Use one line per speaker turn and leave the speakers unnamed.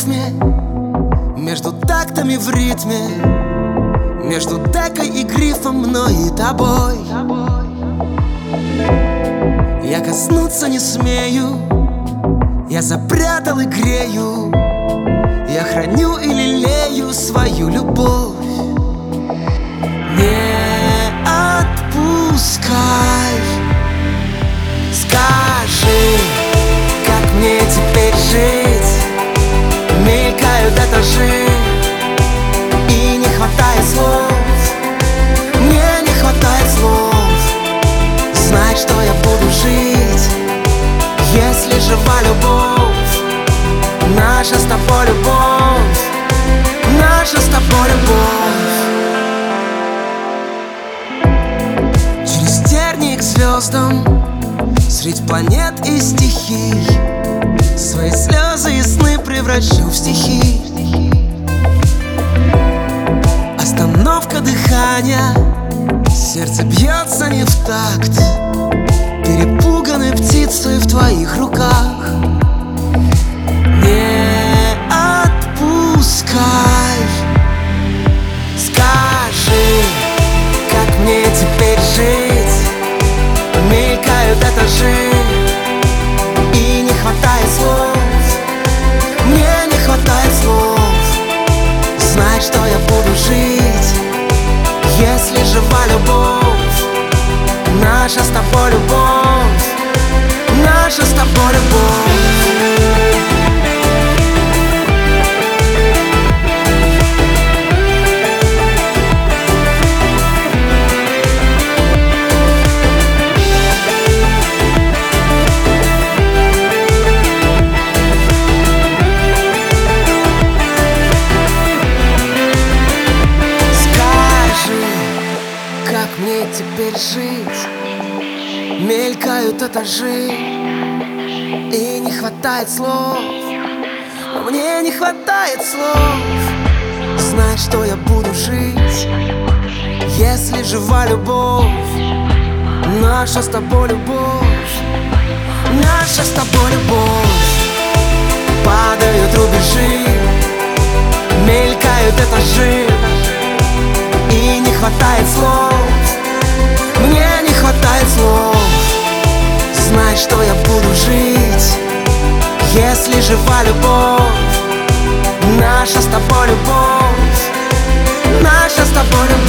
рифме, между тактами в ритме, между декой и грифом, мной и тобой. Я коснуться не смею, я запрятал и грею, я храню и лелею свою любовь. Не отпускай, скажи, как мне теперь жить? Мелькают этажи, и не хватает слов. Мне не хватает слов. Знать, что я буду жить, если жива любовь, наша с тобой любовь, наша с тобой любовь. Через тернии к звездам, средь планет и стихий, свои слезы и сны превращу в стихи. Остановка дыхания, сердце бьется не в такт, перепуганной птицей в твоих руках. Не отпускай, скажи, как мне теперь жить? Мелькают этажи, и не хватает слов. Мне не хватает слов. Знать, что я буду жить, если жива любовь, наша с тобой любовь, наша с тобой любовь. Как мне теперь жить? Мелькают этажи, и не хватает слов. Мне не хватает слов. Знать, что я буду жить, если жива любовь, наша с тобой любовь, наша с тобой любовь. Падают рубежи, мелькают этажи, и не хватает слов. Мне не хватает слов. Знать, что я буду жить, если жива любовь, наша с тобой любовь, наша с тобой любовь.